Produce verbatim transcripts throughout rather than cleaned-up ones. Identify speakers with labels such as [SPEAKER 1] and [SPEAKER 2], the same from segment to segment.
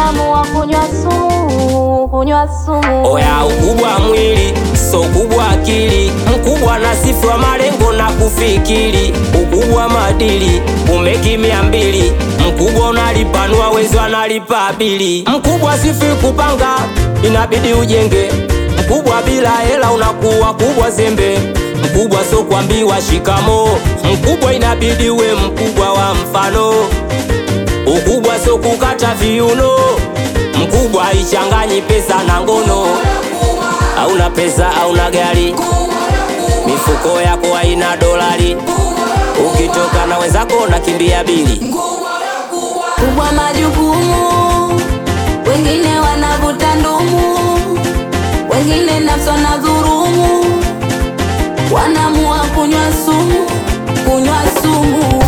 [SPEAKER 1] wanaamua kunywa sumu, kunywa sumu.
[SPEAKER 2] Oya, ukubwa mwili so kubwa akili, mkubwa na sifa malengo na kufikiri, ukubwa madili umeki mia mbili, mkubwa unalipanua wezi wanalipa bili, mkubwa sifi kupanga inabidi ujenge, mkubwa bila hela unakuwa kubwa zembe, mkubwa so kuambiwa shikamo, mkubwa inabidi we mkubwa wa mfano, ukubwa so kukata viuno, mkubwa haichanganyi pesa na ngono. Hauna pesa hauna gari, mifuko yako haina dolari, ukitoka na wenzako na kimbia bili.
[SPEAKER 1] Kubwa majukumu, wengine wanavuta ndumu, wengine nafsi wanadhurumu, wanaamua kunywa sumu, kunywa sumu.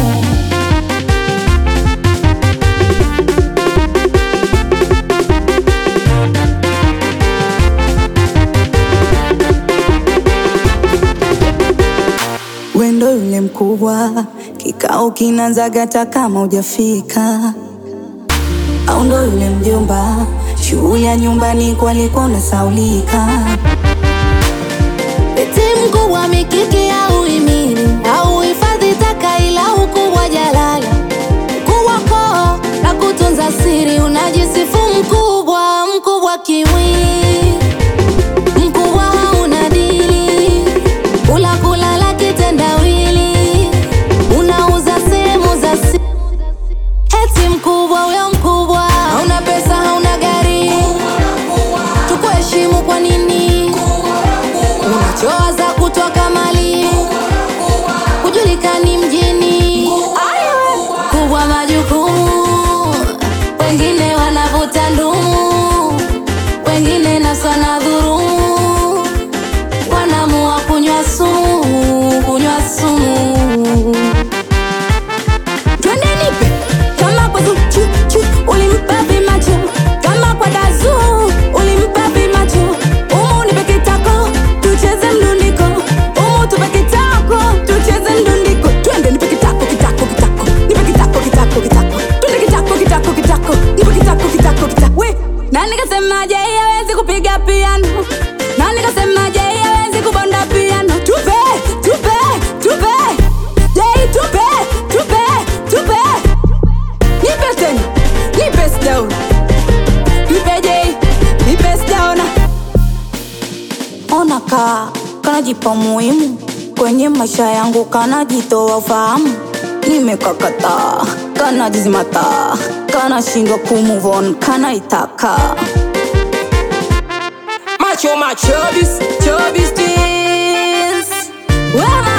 [SPEAKER 3] Wendo yule mkubwa, kikao kinaanza gata kama hujafika. Au ndo yule mjomba, shughuli ya nyumbani kwa liko unasaulika.
[SPEAKER 1] Eti mkubwa mikiki au imili, au hifadhi taka ila ukubwa jalala. Mkubwa koo na kutunza siri, unajisifu mkubwa, mkubwa kiwi. Mkubwa hauna dili, kula kulala kitendawili, unauza sehemu za siri. Eti mkubwa uyo mkubwa, hauna pesa hauna gari, tukuheshimu kwa nini? Unachowaza kutoka mali, kujulikani mjini. Kubwa majukumu, wengine wanavuta ndumu, wengine nafsi wanadhurumu, wanaamua kunywa sumu, kunywa sumu.
[SPEAKER 3] Twende nipe, kama kwa zuchu, chu, ulimpa vimacho. Kama kwa dazu, ulimpa vimacho. Umu nipe kitako, tucheze mdundiko. Umu tupe kitako, tucheze mdundiko. Twende nipe kitako, kitako, kitako. Nipe kitako, kitako, kitako. Twende kitako, kitako, kitako. Nipe kitako, kitako, kitako. We, nani kasema je hawezi kupiga piano? Nani kasema je hawezi kubonda piano? Tupe, tupe, tupe. Jay, tupe, tupe, tupe. Nipe tena, nipe sijaona. Nipe Jay, nipe sijaona. Ona kaa, kanajipa muhimu kwenye maisha yangu, kanajitoa ufahamu. Nimekakataa, kanajizimata, kanashindwa kumove on, kanaitaka.
[SPEAKER 2] Macho macho bis, chobis twins.
[SPEAKER 3] Wema